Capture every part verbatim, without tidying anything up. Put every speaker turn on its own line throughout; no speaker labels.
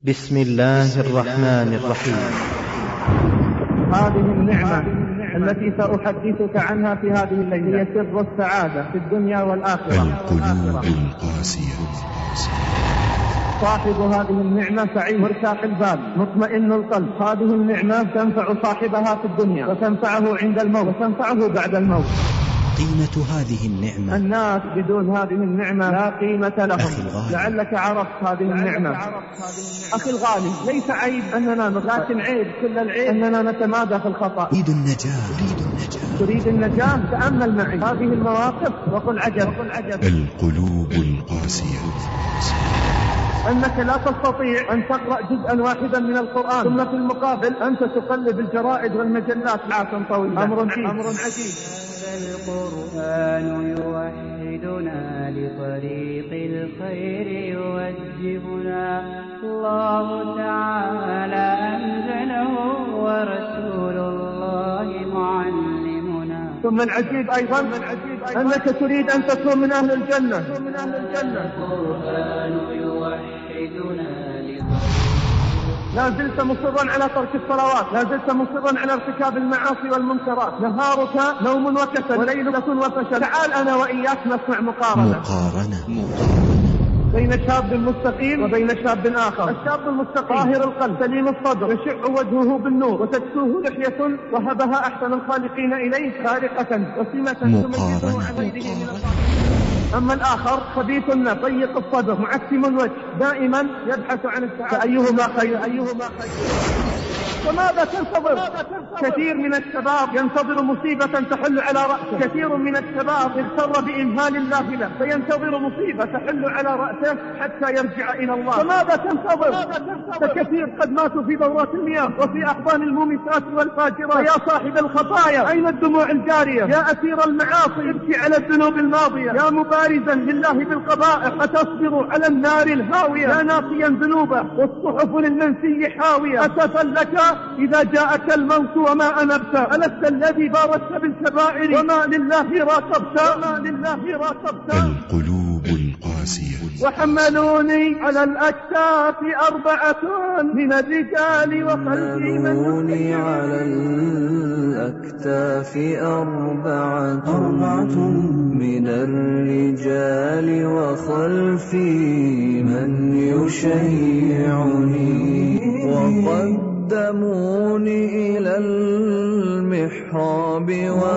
بسم الله الرحمن الرحيم.
هذه النعمة التي سأحدثك عنها في هذه الليلة هي سر السعادة في الدنيا والآخرة.
القلوب القاسية.
صاحب هذه النعمة سعيد مرتاح البال مطمئن القلب. هذه النعمة تنفع صاحبها في الدنيا وتنفعه عند الموت وتنفعه بعد الموت.
قيمة هذه النعمة.
الناس بدون هذه النعمة لا قيمة لهم. لعلك عرفت هذه النعمة. أخي الغالي، ليس عيب أننا نخطئ، لكن عيب كل العيب أننا نتمادى في الخطأ.
تريد النجاة تريد النجاة
تريد النجاة تأمل معي هذه المواقف وقل عجب.
القلوب القاسية.
أنك لا تستطيع أن تقرأ جزءا واحدا من القرآن ثم في المقابل أنت تقلب الجرائد والمجلات ساعة طويلة. أمر عجيب.
القرآن يوحدنا لطريق الخير يوجهنا. الله تعالى أنزله ورسول الله معلمنا.
ثم العجيب أيضا أنك تريد أن تكون من أهل الجنة.
القرآن يوحدنا.
لا زلت مصرا على ترك الصلوات، لا زلت مصرا على ارتكاب المعاصي والمنكرات. نهارك نوم وكسل وليلك وفشل. تعال أنا وإياك نصنع مقارنة
مقارنة
بين شاب مستقيم وبين شاب آخر. الشاب المستقيم طاهر القلب سليم الصدر يشع وجهه بالنور وتكسوه لحية وهبها أحسن الخالقين إليه خارقة وسمة تميزه عن غيره من الخالقين. أما الآخر خبيث ضيق الصدر معتم الوجه دائما يبحث عن السعادة. فأيهما خير أيهما خير وماذا تنتظر؟ كثير من الشباب ينتظر مصيبة تحل على رأسه. كثير من الشباب اغتر بإمهال الله له فينتظر مصيبة تحل على رأسه حتى يرجع إلى الله. فماذا تنتظر؟ فكثير قد ماتوا في دورات المياه وفي أحضان المومسات والفاجرات. يا صاحب الخطايا أين الدموع الجارية؟ يا أسير المعاصي ابكي على الذنوب الماضية. يا مبارزا لله بالقبائح أتصبر على النار الهاوية. يا ناقيا ذنوبه والصحف للمنسي حاوية. أسفا لك إذا جاءك الموت وما أنبت. ألست الذي بارزت بالكبائر وما لله راقبت وما لله راقبت.
القلوب القاسية.
وحملوني على الأكتاف أربعة من الرجال وخلفي
حملوني على الأكتاف أربعة من الرجال وخلفي من يشيعني. وقدموني إلى المحراب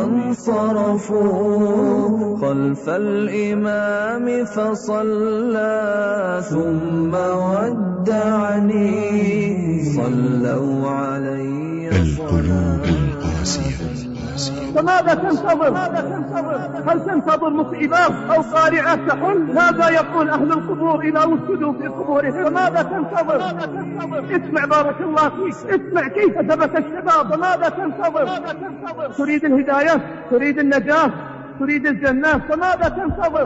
وانصرفوا خلف الإمام فصلى ثم ودعني. صلوا علي.
القلوب القاسية.
فماذا تنتظر؟ هل تنتظر مصيبات أو قارعة تحل؟ ماذا يقول أهل القبور إذا وجدوا في قبورهم؟ فماذا تنتظر؟ اسمع بارك الله فيك، اسمع كيف ثبت الشباب. فماذا تنتظر؟ تريد الهداية، تريد النجاة، تريد الجنة. فماذا تنتظر؟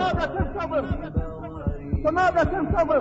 فماذا تنتظر؟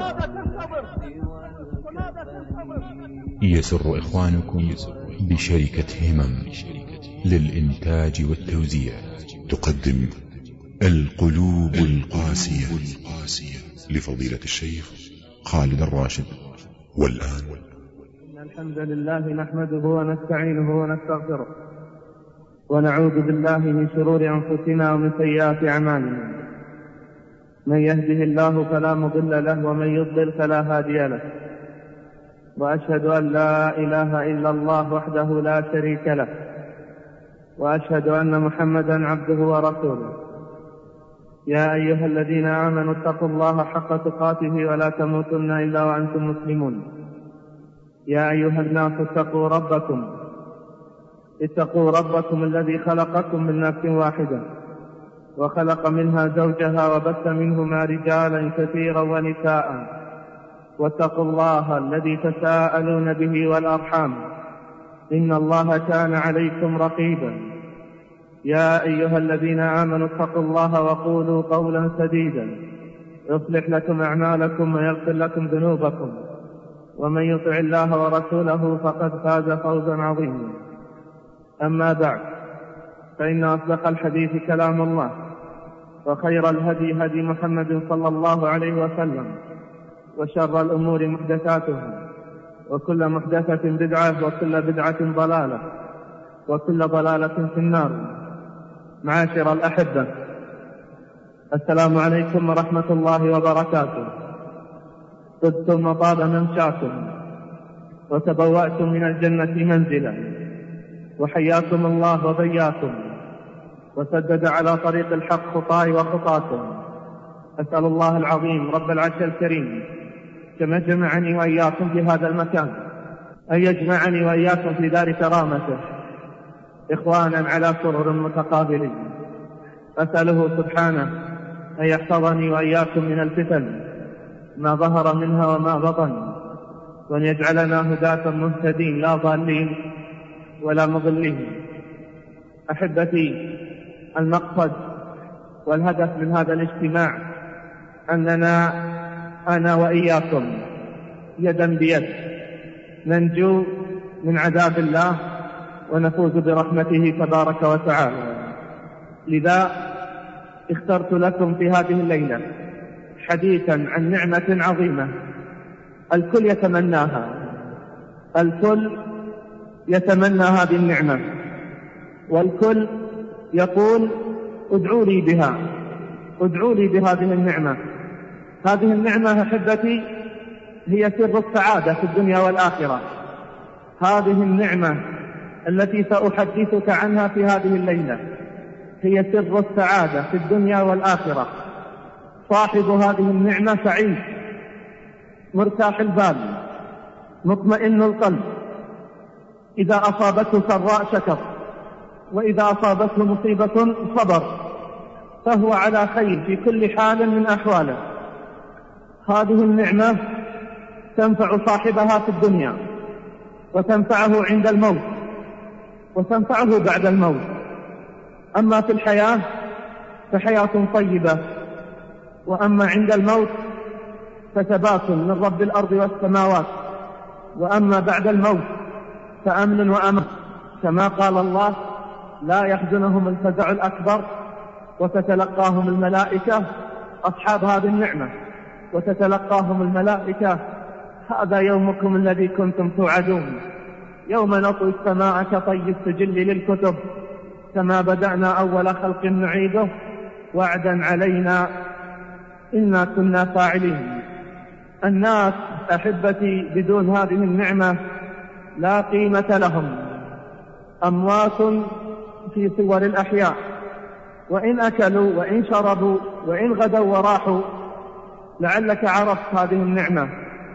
يسر إخوانكم بشركة همم للإنتاج والتوزيع تقدم القلوب القاسية لفضيلة الشيخ خالد الراشد. والآن
إن الحمد لله نحمده ونستعينه ونستغفره ونعوذ بالله من شرور أنفسنا ومن سيئات أعمالنا. من يهده الله فلا مضل له ومن يضلل فلا هادي له. وأشهد أن لا إله إلا الله وحده لا شريك له. وأشهد أن محمدا عبده ورسوله. يا أيها الذين آمنوا اتقوا الله حق تقاته ولا تموتن إلا وأنتم مسلمون. يا أيها الناس اتقوا ربكم اتقوا ربكم الذي خلقكم من نفس واحدة وخلق منها زوجها وبث منهما رجالا كثيرا ونساء. واتقوا الله الذي تساءلون به والأرحام إن الله كان عليكم رقيبا. يا أيها الذين آمنوا اتقوا الله وقولوا قولا سديدا يصلح لكم أعمالكم ويغفر لكم ذنوبكم. ومن يطع الله ورسوله فقد فاز فوزا عظيما. أما بعد، فإن أصدق الحديث كلام الله وخير الهدي هدي محمد صلى الله عليه وسلم وشر الأمور محدثاتها وكل محدثة بدعة، وكل بدعة ضلالة، وكل ضلالة في النار. معاشر الأحبة، السلام عليكم ورحمة الله وبركاته. طبتم وطاب ممشاكم، وتبوأتم من الجنة منزلا، وحياكم الله وبياكم، وسدد على طريق الحق خطاي وخطاكم. أسأل الله العظيم رب العرش الكريم كما جمعني وإياكم في هذا المكان أن يجمعني وإياكم في دار كرامته إخوانا على سرر متقابلين. أسأله سبحانه أن يحفظني وإياكم من الفتن ما ظهر منها وما بطن، وأن يجعلنا هداة مهتدين لا ضالين ولا مضلين. أحبتي، المقصد والهدف من هذا الاجتماع أننا أنا وإياكم يدا بيد ننجو من عذاب الله ونفوز برحمته تبارك وتعالى. لذا اخترت لكم في هذه الليلة حديثا عن نعمة عظيمة الكل يتمناها، الكل يتمنى هذه النعمة، والكل يقول ادعوا لي بها، ادعوا لي بهذه النعمة. هذه النعمة أحبتي هي سر السعادة في الدنيا والآخرة. هذه النعمة التي سأحدثك عنها في هذه الليلة هي سر السعادة في الدنيا والآخرة. صاحب هذه النعمة سعيد مرتاح البال مطمئن القلب، إذا أصابته سراء شكر، وإذا أصابته مصيبة صبر، فهو على خير في كل حال من أحواله. هذه النعمة تنفع صاحبها في الدنيا، وتنفعه عند الموت، وتنفعه بعد الموت. أما في الحياة فحياة طيبة، وأما عند الموت فثبات من رب الأرض والسماوات، وأما بعد الموت فأمن وأمان، كما قال الله لا يحزنهم الفزع الأكبر وتتلقاهم الملائكة. أصحاب هذه النعمة وتتلقاهم الملائكة هذا يومكم الذي كنتم توعدون، يوم نطوي السماء كطي السجل للكتب، كما بدأنا أول خلق نعيده وعدا علينا إنا كنا فاعلين. الناس أحبتي بدون هذه النعمة لا قيمة لهم، أموات في صور الأحياء، وإن أكلوا وإن شربوا وإن غدوا وراحوا. لعلك عرفت هذه النعمة،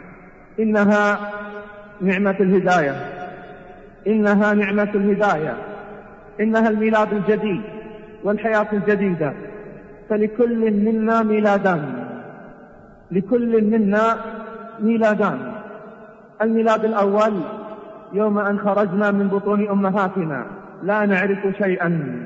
إنها نعمة الهداية، إنها نعمة الهداية، إنها الميلاد الجديد والحياة الجديدة. فلكل منا ميلادان، لكل منا ميلادان. الميلاد الأول يوم أن خرجنا من بطون أمهاتنا لا نعرف شيئا،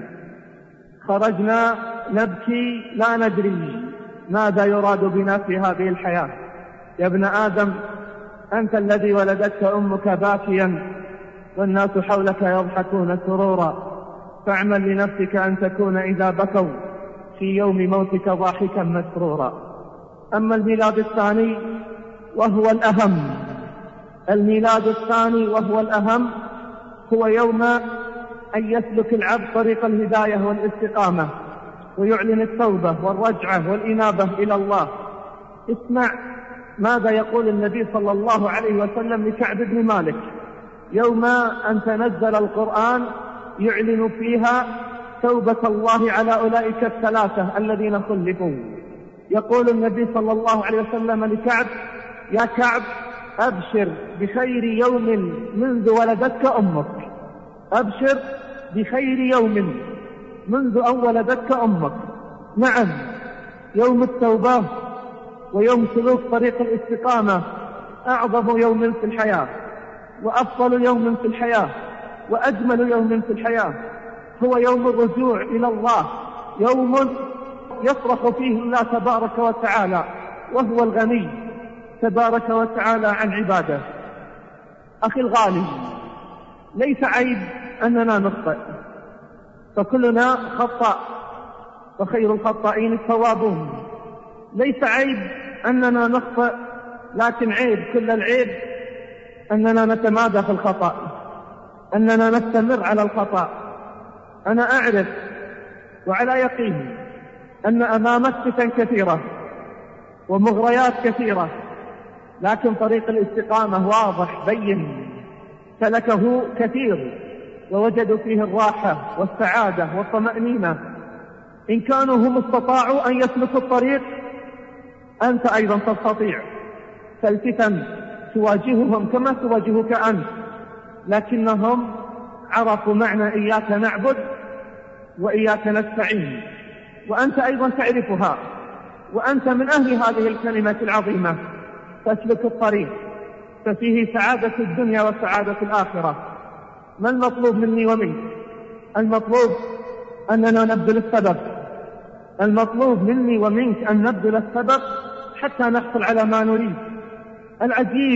خرجنا نبكي لا ندري ماذا يراد بنا في هذه الحياة. يا ابن آدم أنت الذي ولدتك أمك باكيا والناس حولك يضحكون سرورا، فاعمل لنفسك أن تكون إذا بكوا في يوم موتك ضاحكا مسرورا. أما الميلاد الثاني وهو الأهم، الميلاد الثاني وهو الأهم هو يوم أن يسلك العبد طريق الهداية والاستقامة، ويعلن التوبة والرجعة والإنابة إلى الله. اسمع ماذا يقول النبي صلى الله عليه وسلم لكعب بن مالك يوم أن تنزل القرآن يعلن فيها توبة الله على أولئك الثلاثة الذين خلفوا. يقول النبي صلى الله عليه وسلم لكعب يا كعب أبشر بخير يوم منذ ولدتك أمك، أبشر بخير يوم منذ أن ولدتك أمك. نعم، يوم التوبة ويوم سلوك طريق الاستقامة أعظم يوم في الحياة، وأفضل يوم في الحياة، وأجمل يوم في الحياة هو يوم الرجوع إلى الله، يوم يصرخ فيه الله تبارك وتعالى وهو الغني تبارك وتعالى عن عباده. أخي الغالي، ليس عيب أننا نخطئ، فكلنا خطاء وخير الخطائين التوابون. ليس عيب أننا نخطئ، لكن عيب كل العيب أننا نتمادى في الخطأ، أننا نستمر على الخطأ. أنا أعرف وعلى يقين أن أمامك فتن كثيرة ومغريات كثيرة، لكن طريق الاستقامة واضح بين، سلكه كثير ووجدوا فيه الراحة والسعادة والطمأنينة. إن كانوا هم استطاعوا أن يسلكوا الطريق، أنت أيضا تستطيع. فالفتن تواجههم كما تواجهك أنت، لكنهم عرفوا معنى إياك نعبد وإياك نستعين، وأنت أيضا تعرفها، وأنت من أهل هذه الكلمة العظيمة. تسلك الطريق ففيه سعادة الدنيا وسعادة الآخرة. ما المطلوب مني ومنك؟ المطلوب أننا نبذل السبب. المطلوب مني ومنك أن نبذل السبب حتى نحصل على ما نريد. العجيب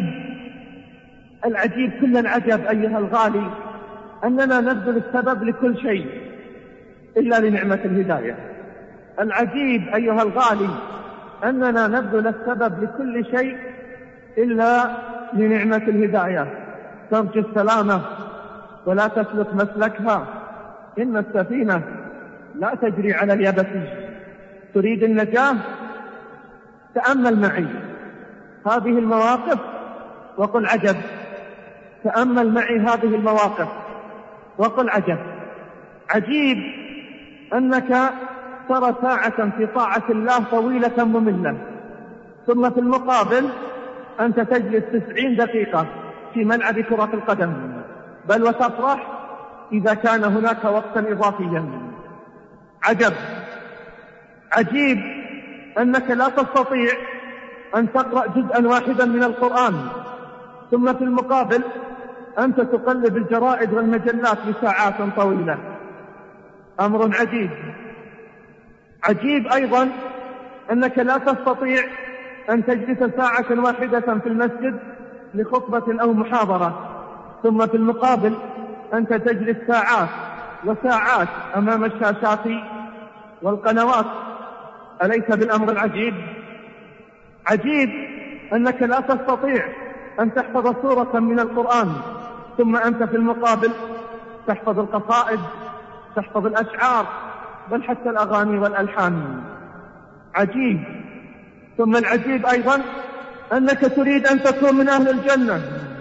العجيب كل العجب أيها الغالي أننا نبذل السبب لكل شيء إلا لنعمة الهداية. العجيب أيها الغالي أننا نبذل السبب لكل شيء إلا لنعمة الهداية. ترجو السلامة ولا تسلك مسلكها، إن السفينة لا تجري على اليبس. تريد النجاة؟ تأمل معي هذه المواقف وقل عجب. تأمل معي هذه المواقف وقل عجب. عجيب أنك ترى ساعة في طاعة الله طويلة مملة، ثم في المقابل أنت تجلس تسعين دقيقة في ملعب كرة القدم، بل وتفرح إذا كان هناك وقتا إضافيا. عجب عجيب أنك لا تستطيع أن تقرأ جزءا واحدا من القرآن، ثم في المقابل أنت تقلب الجرائد والمجلات لساعات طويلة. أمر عجيب. عجيب أيضا أنك لا تستطيع أن تجلس ساعة واحدة في المسجد لخطبة أو محاضرة، ثم في المقابل أنت تجلس ساعات وساعات أمام الشاشات والقنوات. أليس بالأمر العجيب؟ عجيب أنك لا تستطيع أن تحفظ سورة من القرآن، ثم أنت في المقابل تحفظ القصائد، تحفظ الأشعار، بل حتى الأغاني والألحان. عجيب. ثم العجيب أيضا أنك تريد أن تكون من أهل الجنة.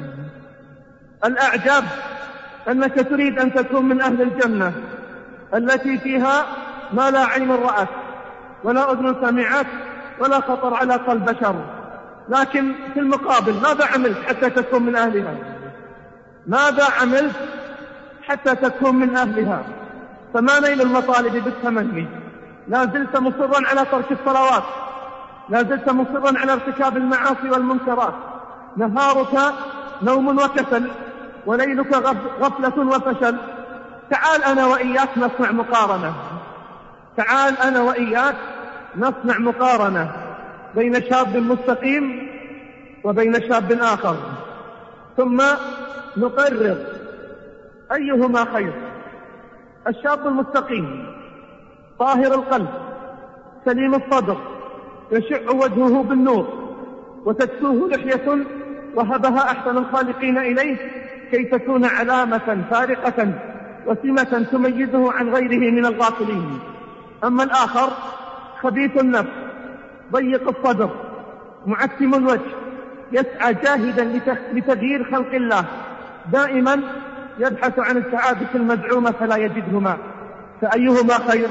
الأعجب أنك تريد أن تكون من أهل الجنة التي فيها ما لا عين رأت ولا أذن سمعت ولا خطر على قلب بشر، لكن في المقابل ماذا عملت حتى تكون من أهلها؟ ماذا عملت حتى تكون من أهلها؟ فما نيل المطالب بالتمني؟ لا زلت مصرا على ترك الصلوات، لا زلت مصرا على ارتكاب المعاصي والمنكرات. نهارك نوم وكسل، وليلك غفلة وفشل. تعال أنا وإياك نصنع مقارنة. تعال أنا وإياك نصنع مقارنة بين شاب مستقيم وبين شاب آخر، ثم نقرر أيهما خير. الشاب المستقيم طاهر القلب سليم الصدر، يشع وجهه بالنور وتكسوه لحية وهبها أحسن الخالقين إليه كي تكون علامة فارقة وسمة تميزه عن غيره من الغافلين. أما الآخر خبيث النفس ضيق الصدر معتم الوجه، يسعى جاهدا لتغيير خلق الله، دائما يبحث عن السعادة المزعومة فلا يجدهما. فأيهما خير؟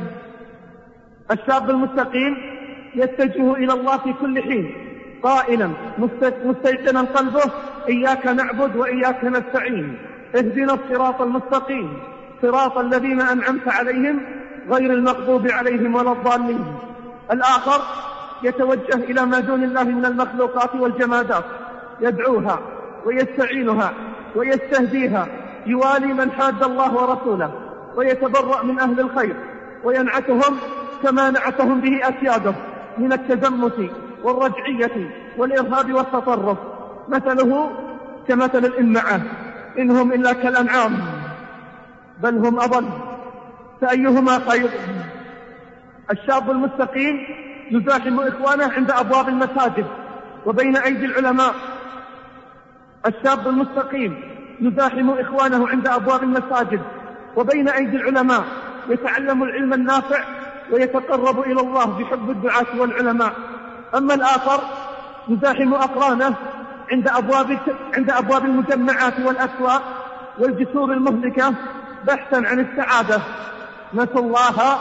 الشاب المستقيم يتجه إلى الله في كل حين قائلا مستيقنا قلبه إياك نعبد وإياك نستعين، اهدنا الصراط المستقيم صراط الذين أنعمت عليهم غير المغضوب عليهم ولا الضالين. الآخر يتوجه إلى ما دون الله من المخلوقات والجمادات، يدعوها ويستعينها ويستهديها، يوالي من حاد الله ورسوله ويتبرأ من أهل الخير وينعتهم كما نعتهم به أسياده من التزمت والرجعية والإرهاب والتطرف. مثله كمثل الإمعة، إنهم إلا كالأنعام بل هم أضل. فأيهما خير؟ الشاب المستقيم يزاحم إخوانه عند أبواب المساجد وبين أيدي العلماء، الشاب المستقيم يزاحم إخوانه عند أبواب المساجد وبين أيدي العلماء، يتعلم العلم النافع ويتقرب إلى الله بحب الدعاة والعلماء. أما الآخر يزاحم أقرانه عند أبواب, عند أبواب المجمعات والأسواق والجسور المهلكة بحثا عن السعادة، نسوا الله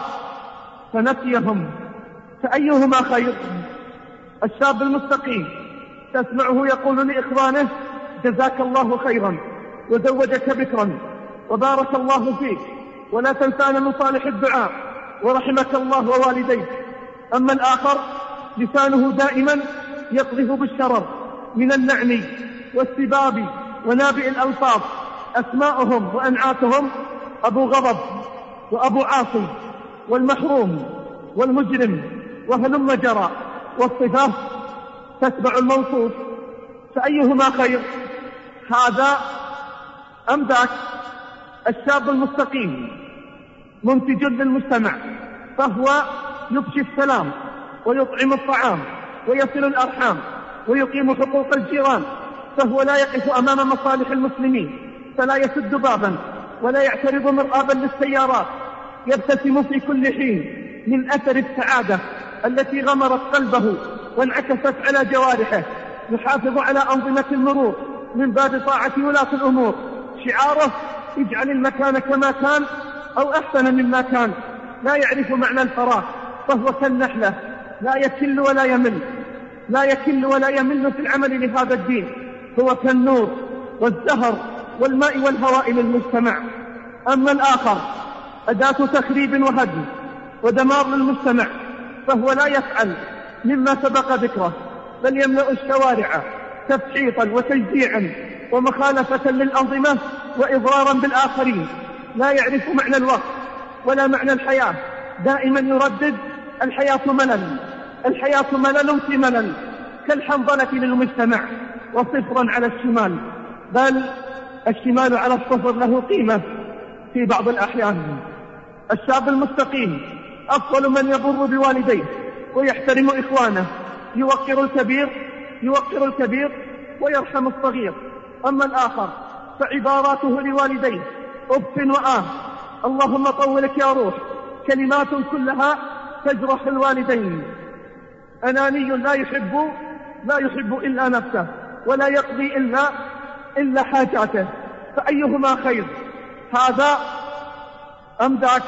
فنسيهم، فأيهما خير؟ الشاب المستقيم تسمعه يقول لإخوانه: جزاك الله خيرا، وزوجك بكرا، وبارك الله فيك، ولا تنسانا من صالح الدعاء، ورحمك الله ووالديك. أما الآخر لسانه دائما يقذف بالشرر من اللعن والسباب ونابئ الألفاظ، أسماؤهم وأنعاتهم أبو غضب وأبو عاصي والمحروم والمجرم وهلم جرى، والصفة تتبع الموصوف، فأيهما خير؟ هذا أم ذاك؟ الشاب المستقيم منتج للمجتمع، فهو يفشي السلام ويطعم الطعام ويصل الأرحام ويقيم حقوق الجيران، فهو لا يقف أمام مصالح المسلمين، فلا يسد بابا ولا يعترض مرآبا للسيارات، يبتسم في كل حين من أثر السعادة التي غمرت قلبه وانعكست على جوارحه، يحافظ على أنظمة المرور من باب طاعة ولاة الأمور، شعاره: اجعل المكان كما كان أو أحسن مما كان. لا يعرف معنى الفراغ، فهو كالنحلة لا يكل ولا يمل، لا يكل ولا يمل في العمل لهذا الدين، هو كالنور والزهر والماء والهواء للمجتمع. أما الآخر أداة تخريب وهدم ودمار للمجتمع، فهو لا يفعل مما سبق ذكره، بل يملأ الشوارع تفحيطا وتجزيعا ومخالفة للأنظمة وإضرارا بالآخرين. لا يعرف معنى الوقت ولا معنى الحياة، دائما يردد: الحياة ملل، الحياة ملل في ملل، كالحنظلة للمجتمع وصفرا على الشمال، بل الشمال على الصفر له قيمة في بعض الأحيان. الشاب المستقيم أفضل من يبر بوالديه ويحترم إخوانه، يوقر الكبير يوقر الكبير ويرحم الصغير. أما الآخر فعباراته لوالديه: أف وآه، اللهم طولك يا روح، كلمات كلها تجرح الوالدين. أناني لا يحب لا يحب إلا نفسه، ولا يقضي إلا إلا حاجاته، فأيهما خير؟ هذا أم ذاك؟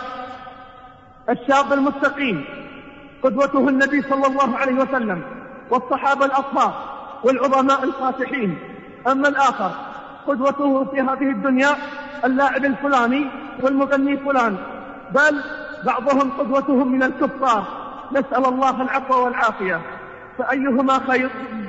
الشاب المستقيم قدوته النبي صلى الله عليه وسلم والصحابة الأطهار والعظماء الفاتحين. أما الآخر قدوته في هذه الدنيا اللاعب الفلاني والمغني فلان، بل بعضهم قدوتهم من الكفار، نسأل الله العفو والعافية، فأيهما خير؟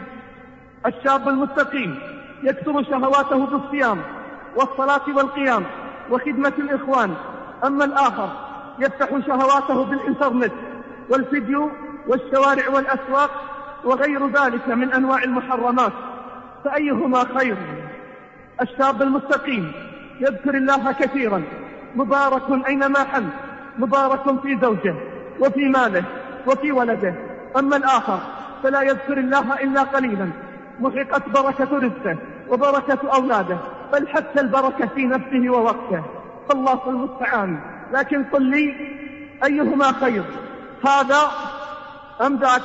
الشاب المستقيم يكثر شهواته بالصيام والصلاة والقيام وخدمة الإخوان. أما الآخر يفتح شهواته بالإنترنت والفيديو والشوارع والأسواق وغير ذلك من أنواع المحرمات، فأيهما خير؟ الشاب المستقيم يذكر الله كثيرا، مبارك أينما حل، مبارك في زوجه وفي ماله وفي ولده. أما الآخر فلا يذكر الله إلا قليلا، محقت بركة رزقه وبركة أولاده، بل حتى البركة في نفسه ووقته، فالله المستعان. لكن قل لي أيهما خير؟ هذا أم ذاك؟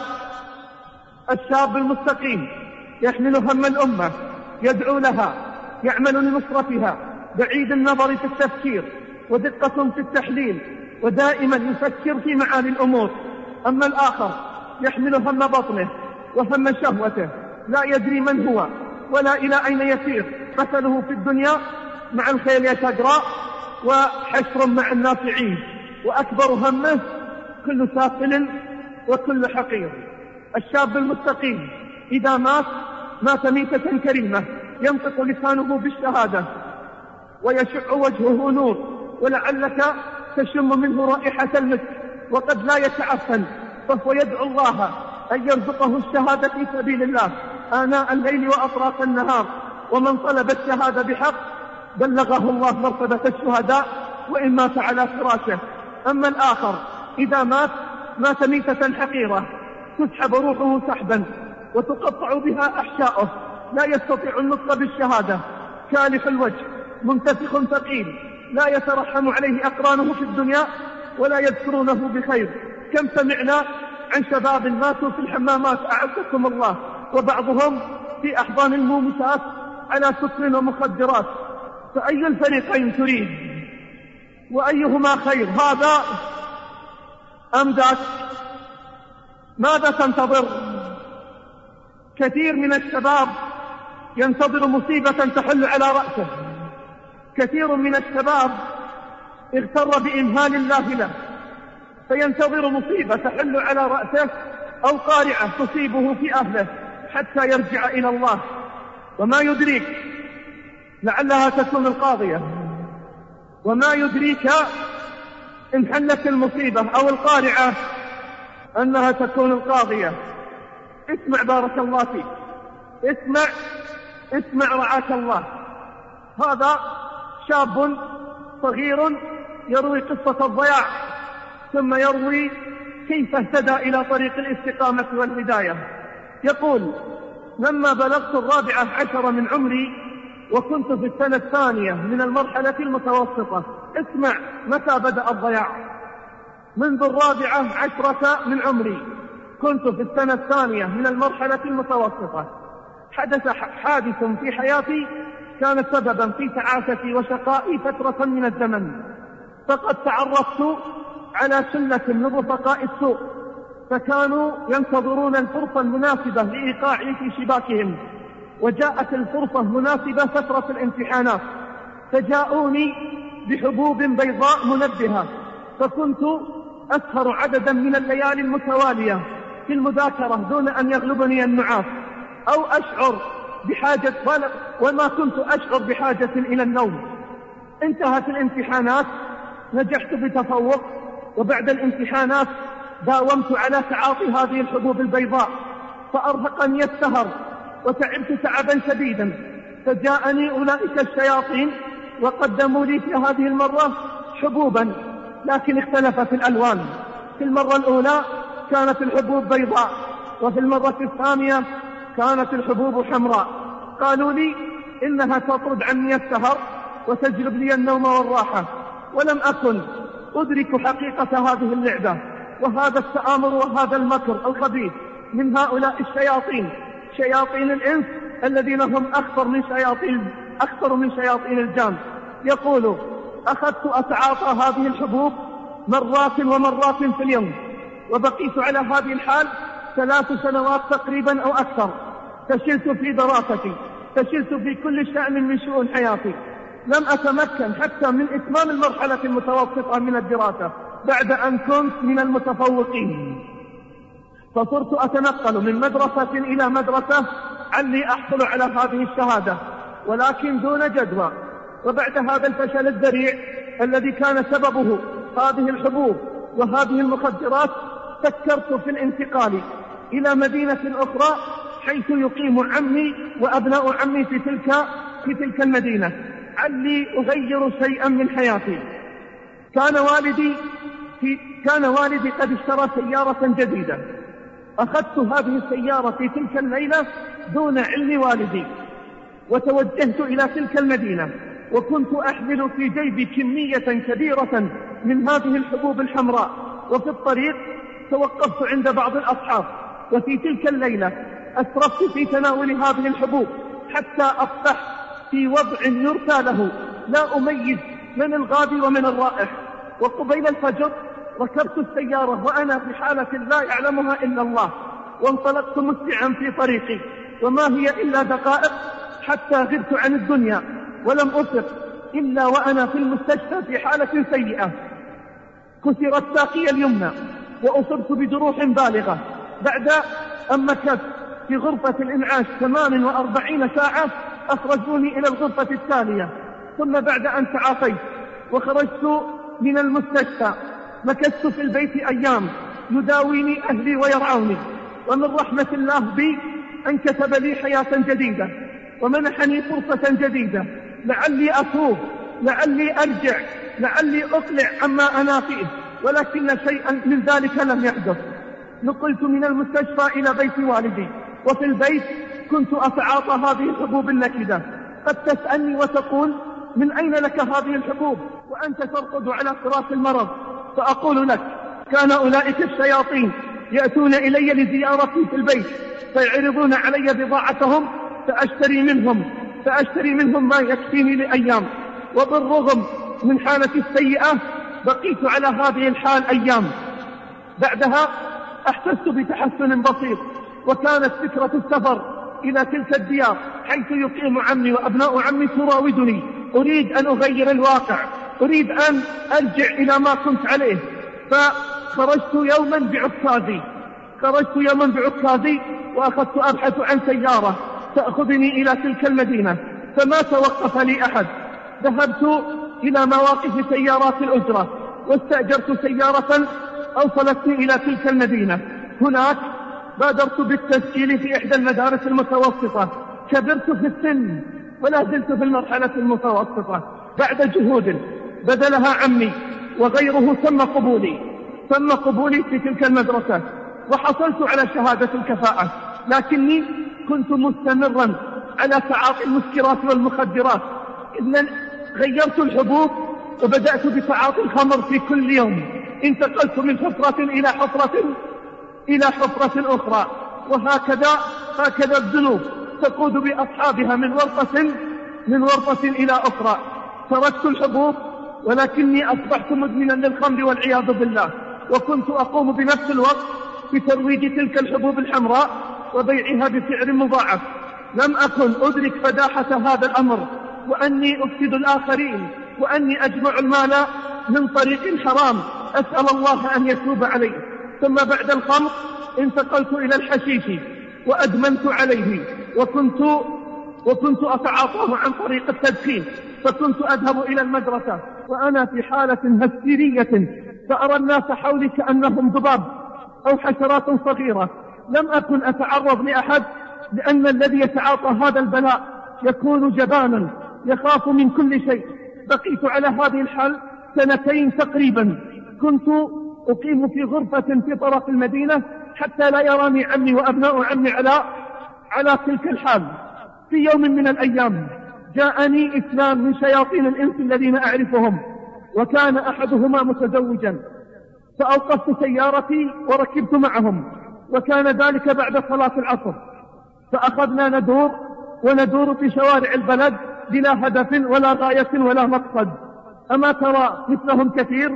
الشاب المستقيم يحمل هم الأمة، يدعو لها، يعمل لنصرتها، بعيد النظر في التفكير ودقة في التحليل، ودائما يفكر في معاني الأمور. أما الآخر يحمل هم بطنه وهم شهوته، لا يدري من هو ولا إلى أين يسير، مثله في الدنيا مع الخيل يتجرى وحشر مع الناس يعيش، وأكبر همه كل سافل وكل حقير. الشاب المستقيم إذا مات مات ميتة كريمة، ينطق لسانه بالشهادة ويشع وجهه نور، ولعلك تشم منه رائحة المسك وقد لا يتعفن، فهو يدعو الله أن يرزقه الشهادة في سبيل الله آناء الليل وأطراف النهار، ومن طلب الشهادة بحق بلغه الله مرتبة الشهداء وإن مات على فراشه. أما الآخر إذا مات مات ميتة حقيرة، تسحب روحه سحبا وتقطع بها أحشاؤه، لا يستطيع النطق بالشهادة، كالح الوجه، منتفخ ثقيل، لا يترحم عليه أقرانه في الدنيا ولا يذكرونه بخير. كم سمعنا عن شباب ماتوا في الحمامات أعزكم الله، وبعضهم في أحضان المومسات على سكر ومخدرات. فأي الفريقين تريد وأيهما خير، هذا أم ذاك؟ ماذا تنتظر؟ كثير من الشباب ينتظر مصيبة تحل على رأسه، كثير من الشباب اغتر بإمهال الله له فينتظر مصيبة تحل على رأسه أو قارعة تصيبه في أهله حتى يرجع إلى الله، وما يدريك لعلها تكون القاضية، وما يدريك إن حلت المصيبة أو القارعة أنها تكون القاضية. اسمع بارك الله فيك، اسمع اسمع رعاك الله. هذا شاب صغير يروي قصة الضياع، ثم يروي كيف اهتدى إلى طريق الاستقامة والهداية. يقول: لما بلغت الرابعة عشر من عمري وكنت في السنة الثانية من المرحلة المتوسطة. اسمع متى بدأ الضياع: منذ الرابعة عشرة من عمري كنت في السنة الثانية من المرحلة المتوسطة. حدث حادث في حياتي كان سببا في تعاستي وشقائي فترة من الزمن، فقد تعرفت على شلة من رفقاء السوء، فكانوا ينتظرون الفرصة المناسبة لإيقاعي في شباكهم، وجاءت الفرصة مناسبة فترة الامتحانات، فجاءوني بحبوب بيضاء منبهة، فكنت أسهر عددا من الليالي المتوالية في المذاكرة دون أن يغلبني النعاس أو أشعر بحاجة، وما كنت أشعر بحاجة إلى النوم. انتهت الامتحانات، نجحت بتفوق، وبعد الامتحانات داومت على تعاطي هذه الحبوب البيضاء، فأرهقني السهر وتعبت تعبا شديدا، فجاءني أولئك الشياطين وقدموا لي في هذه المرة حبوبا، لكن اختلفت الألوان. في المرة الأولى كانت الحبوب بيضاء، وفي المرة الثانية كانت الحبوب حمراء. قالوا لي إنها تطرد عني السهر وتجلب لي النوم والراحة، ولم أكن أدرك حقيقة هذه اللعبة وهذا التآمر وهذا المكر الخبيث من هؤلاء الشياطين، شياطين الإنس الذين هم أخطر من شياطين أخطر من شياطين الجان. يقول: أخذت أتعاطى هذه الحبوب مرات ومرات في اليوم، وبقيت على هذه الحال ثلاث سنوات تقريبا أو أكثر. فشلت في دراستي، فشلت في كل شأن من شؤون حياتي، لم أتمكن حتى من إتمام المرحلة المتوسطة من الدراسة بعد أن كنت من المتفوقين، فصرت أتنقل من مدرسة إلى مدرسة علي أحصل على هذه الشهادة، ولكن دون جدوى. وبعد هذا الفشل الذريع الذي كان سببه هذه الحبوب وهذه المخدرات، فكرت في الانتقال إلى مدينة أخرى حيث يقيم عمي وأبناء عمي في تلك في تلك المدينة، علي أغير شيئا من حياتي. كان والدي في كان والدي قد اشترى سيارة جديدة. أخذت هذه السيارة في تلك الليلة دون علم والدي، وتوجهت إلى تلك المدينة، وكنت أحمل في جيبي كمية كبيرة من هذه الحبوب الحمراء. وفي الطريق توقفت عند بعض الأصحاب، وفي تلك الليلة أسرفت في تناول هذه الحبوب حتى أصبحت في وضع يرثى له، لا أميز من الغادي ومن الرائح. وقبيل الفجر ركبت السيارة وأنا في حالة لا يعلمها إلا الله، وانطلقت مسرعا في طريقي، وما هي إلا دقائق حتى غبت عن الدنيا، ولم أفق إلا وأنا في المستشفى في حالة سيئة. كسرت ساقي اليمنى وأصبت بجروح بالغة. بعد أن مكثت في غرفة الإنعاش ثمان وأربعين ساعة أخرجوني إلى الغرفة التالية. ثم بعد أن تعافيت وخرجت من المستشفى مكثت في البيت أيام يداويني أهلي ويرعوني. ومن رحمة الله بي أن كتب لي حياة جديدة ومنحني فرصة جديدة، لعلي أتوب، لعلي أرجع، لعلي أقلع عما أنا فيه، ولكن شيئا من ذلك لم يحدث. نقلت من المستشفى إلى بيت والدي، وفي البيت كنت أتعاطى هذه الحبوب النكدة. قد تسألني وتقول: من أين لك هذه الحبوب وأنت ترقد على فراش المرض؟ فأقول لك: كان أولئك الشياطين يأتون إلي لزيارتي في البيت فيعرضون علي بضاعتهم فأشتري منهم فأشتري منهم ما يكفيني لأيام. وبالرغم من حالتي السيئة بقيت على هذه الحال أيام. بعدها أحسست بتحسن بسيط، وكانت فكرة السفر إلى تلك الديار حيث يقيم عمي وأبناء عمي تراودني. أريد أن أغير الواقع، أريد أن أرجع إلى ما كنت عليه. فخرجت يوما بعكازي خرجت يوما بعكازي وأخذت أبحث عن سيارة تأخذني إلى تلك المدينة، فما توقف لي أحد. ذهبت إلى مواقف سيارات الأجرة واستأجرت سيارة أوصلتني إلى تلك المدينة. هناك بادرت بالتسجيل في إحدى المدارس المتوسطة. كبرت في السن ولا زلت في المرحلة المتوسطة. بعد جهود بذلها عمي وغيره تم قبولي تم قبولي في تلك المدرسة وحصلت على شهادة الكفاءة، لكني كنت مستمرا على تعاطي المسكرات والمخدرات. إذن غيرت الحبوب وبدأت بتعاطي الخمر في كل يوم. انتقلت من حفرة إلى حفرة إلى حفرة أخرى، وهكذا هكذا الذنوب تقود بأصحابها من ورطة من ورطة إلى أخرى. تركت الحبوب ولكني أصبحت مدمنا للخمر والعياذ بالله، وكنت أقوم بنفس الوقت بترويج تلك الحبوب الحمراء وبيعها بسعر مضاعف. لم أكن أدرك فداحة هذا الأمر، وأني أفسد الآخرين، وأني أجمع المال من طريق حرام. أسأل الله أن يتوب علي. ثم بعد الخمر انتقلت إلى الحشيش وأدمنت عليه، وكنت وكنت أتعاطاه عن طريق التدخين. فكنت أذهب إلى المدرسة وأنا في حالة هستيرية، فأرى الناس حولي كأنهم ذباب أو حشرات صغيرة. لم أكن أتعرض لأحد، لأن الذي يتعاطى هذا البلاء يكون جبانا يخاف من كل شيء. بقيت على هذه الحال سنتين تقريبا. كنت أقيم في غرفة في طرف المدينة حتى لا يراني عمي وأبناء عمي على على تلك الحال. في يوم من الأيام جاءني اثنان من شياطين الإنس الذين أعرفهم، وكان أحدهما متزوجا، فأوقفت سيارتي وركبت معهم، وكان ذلك بعد صلاة العصر. فأخذنا ندور وندور في شوارع البلد بلا هدف ولا غاية ولا مقصد. أما ترى مثلهم كثير؟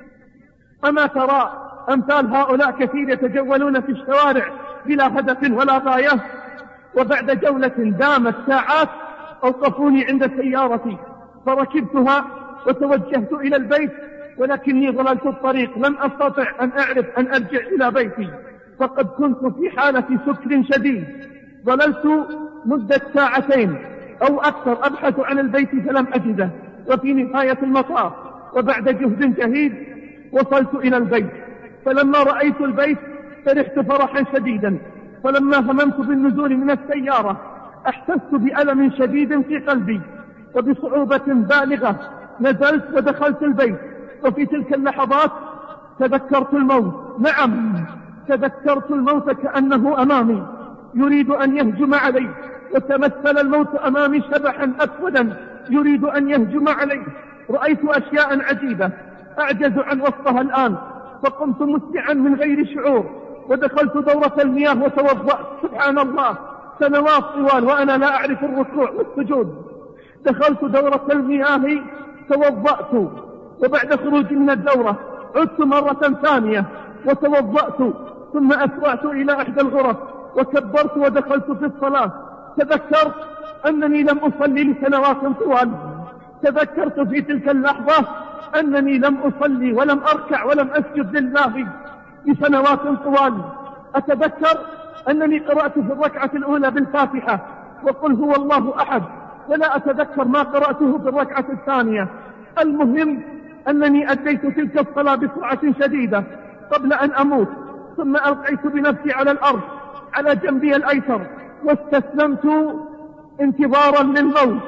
أما ترى أمثال هؤلاء كثير يتجولون في الشوارع بلا هدف ولا غاية؟ وبعد جولة دامت ساعات أوقفوني عند سيارتي فركبتها وتوجهت إلى البيت، ولكني ضللت الطريق، لم أستطع أن أعرف أن أرجع إلى بيتي، فقد كنت في حالة سكر شديد. ضللت مدة ساعتين أو أكثر أبحث عن البيت فلم أجده، وفي نهاية المطاف وبعد جهد جهيد وصلت إلى البيت. فلما رأيت البيت فرحت فرحا شديدا، فلما هممت بالنزول من السيارة أحسست بألم شديد في قلبي، وبصعوبة بالغة نزلت ودخلت البيت. وفي تلك اللحظات تذكرت الموت. نعم، تذكرت الموت كأنه أمامي يريد أن يهجم علي، وتمثل الموت أمامي شبحا أسودا يريد أن يهجم علي. رأيت أشياء عجيبة أعجز عن وصفها الآن، فقمت مسرعا من غير شعور ودخلت دورة المياه وتوضأت. سبحان الله، سنوات طوال وأنا لا أعرف الركوع والسجود. دخلت دورة المياه توضأت، وبعد خروجي من الدورة عدت مرة ثانية وتوضأت، ثم أسرعت إلى إحدى الغرف وكبرت ودخلت في الصلاة. تذكرت أنني لم أصلي لسنوات طوال. تذكرت في تلك اللحظة أنني لم أصلي ولم أركع ولم أسجد لله لسنوات طوال. أتذكر أنني قرأت في الركعة الأولى بالفاتحة وقل هو الله أحد، ولا أتذكر ما قرأته في الركعة الثانية. المهم أنني أديت تلك الصلاة بسرعة شديدة قبل أن أموت، ثم ألقيت بنفسي على الأرض على جنبي الأيسر واستسلمت انتظارا للموت.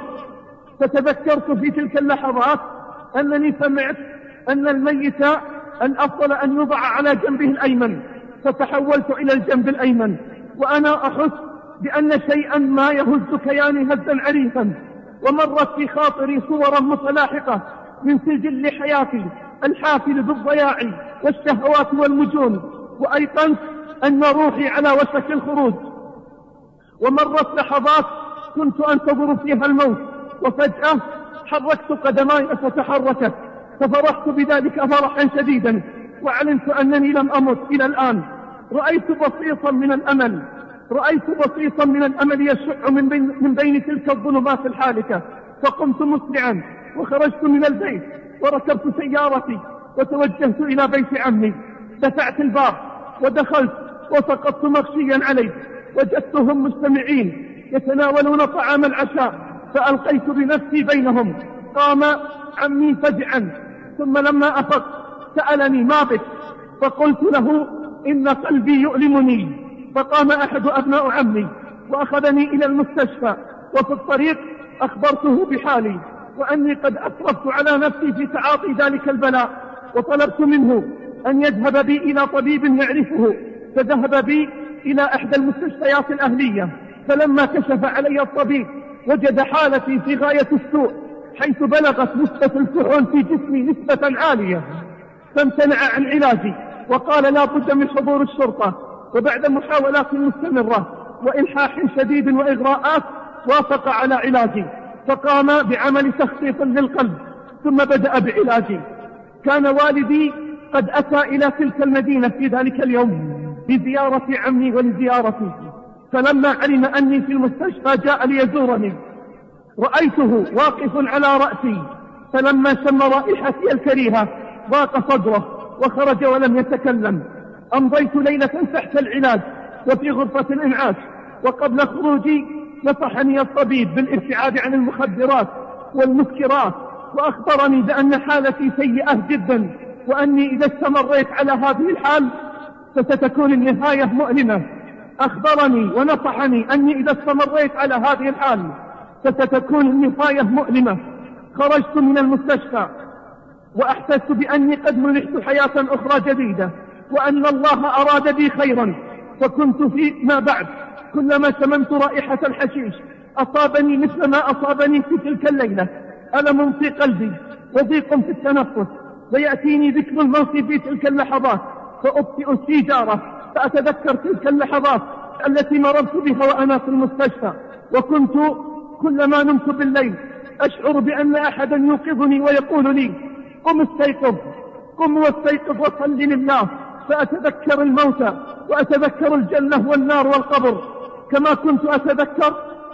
فتذكرت في تلك اللحظات أنني سمعت أن الميت الأفضل أن يوضع على جنبه الأيمن، فتحولت إلى الجنب الأيمن وأنا أحس بأن شيئا ما يهز كياني هزا عريفا، ومرت في خاطري صورا متلاحقة من سجل حياتي الحافل بالضياع والشهوات والمجون، وأيقنت أن روحي على وشك الخروج. ومرت لحظات كنت أنتظر فيها الموت، وفجأة حركت قدماي فتحركت، ففرحت بذلك فرحا شديدا، وعلمت أنني لم أمت إلى الآن. رأيت بسيطا من الأمل رأيت بسيطا من الأمل يشع من بين, من بين تلك الظلمات الحالكة، فقمت مسرعا وخرجت من البيت وركبت سيارتي وتوجهت إلى بيت عمي. دفعت الباب ودخلت وسقطت مغشيا عليه، وجدتهم مجتمعين يتناولون طعام العشاء، فألقيت بنفسي بينهم. قام عمي فزعا، ثم لما أفق سألني ما بك؟ فقلت له إن قلبي يؤلمني. فقام أحد أبناء عمي وأخذني إلى المستشفى، وفي الطريق أخبرته بحالي وأني قد أسرفت على نفسي في تعاطي ذلك البلاء، وطلبت منه أن يذهب بي إلى طبيب يعرفه، فذهب بي إلى إحدى المستشفيات الأهلية. فلما كشف علي الطبيب وجد حالتي في غاية السوء، حيث بلغت نسبة الكحول في جسمي نسبة عالية، فامتنع عن علاجي وقال لا بد من حضور الشرطة. وبعد محاولات مستمرة وإلحاح شديد وإغراءات وافق على علاجي، فقام بعمل تخطيط للقلب ثم بدأ بعلاجي. كان والدي قد أتى إلى تلك المدينة في ذلك اليوم لزيارة عمي ولزيارتي، فلما علم أني في المستشفى جاء ليزورني. رأيته واقف على رأسي، فلما شم رائحتي الكريهة ضاق صدره وخرج ولم يتكلم. أمضيت ليلة تحت العلاج وفي غرفة الإنعاش، وقبل خروجي نصحني الطبيب بالابتعاد عن المخدرات والمسكرات، وأخبرني بأن حالتي سيئة جدا، وأني إذا استمريت على هذه الحال فستكون النهاية مؤلمة. أخبرني ونصحني أني إذا استمريت على هذه الحال فستكون النهاية مؤلمة. خرجت من المستشفى وأحسست بأني قد منحت حياة أخرى جديدة، وأن الله أراد بي خيرا. فكنت فيما بعد كلما شممت رائحة الحشيش أصابني مثل ما أصابني في تلك الليلة ألم في قلبي وضيق في التنفس، ويأتيني ذكر الموت في تلك اللحظات فأبطئ السيجارة، فأتذكر تلك اللحظات التي مررت بها وأنا في المستشفى. وكنت كلما نمت بالليل أشعر بأن أحدا يوقظني ويقول لي قم استيقظ، قم واستيقظ وصل لله. فأتذكر الموت وأتذكر الجنة والنار والقبر، كما كنت أتذكر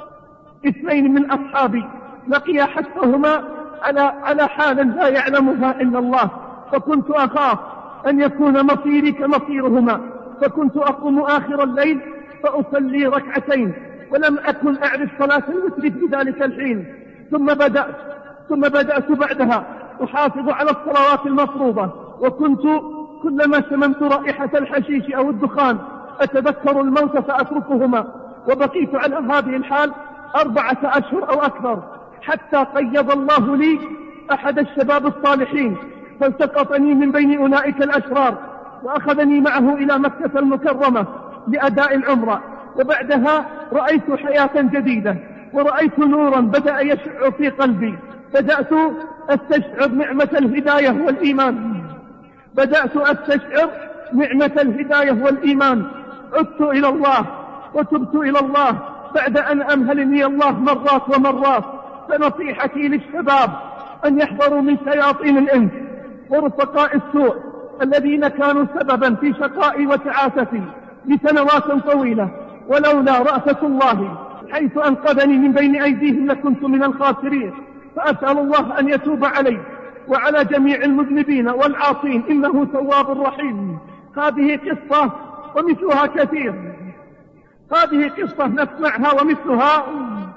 اثنين من أصحابي لقيا حتىهما على على حال لا يعلمها إلا الله، فكنت أخاف أن يكون مصيري كمصيرهما، فكنت أقوم آخر الليل فأصلي ركعتين، ولم أكن أعرف صلاة الوتر في ذلك الحين. ثم بدأت ثم بدأت بعدها أحافظ على الصلوات المفروضة، وكنت كلما شممت رائحة الحشيش أو الدخان أتذكر الموت فأتركهما. وبقيت على هذه الحال أربعة أشهر أو أكثر، حتى قيض الله لي أحد الشباب الصالحين فالتقطني من بين أولئك الأشرار وأخذني معه إلى مكة المكرمة لأداء العمرة. وبعدها رأيت حياة جديدة ورأيت نورا بدأ يشع في قلبي. بدأت أستشعر نعمة الهداية والإيمان بدأت أستشعر نعمة الهداية والإيمان عدت إلى الله وتبت إلى الله بعد أن أمهلني الله مرات ومرات. فنصيحتي للشباب أن يحذروا من شياطين الإنس ورفقاء السوء الذين كانوا سببا في شقائي وتعاستي لسنوات طويلة، ولولا رأفة الله حيث أنقذني من بين أيديهم لكنت من الخاسرين. فأسأل الله أن يتوب علي وعلى جميع المذنبين والعاصين، إنه تواب رحيم. هذه قصة ومثلها كثير، هذه قصة نسمعها ومثلها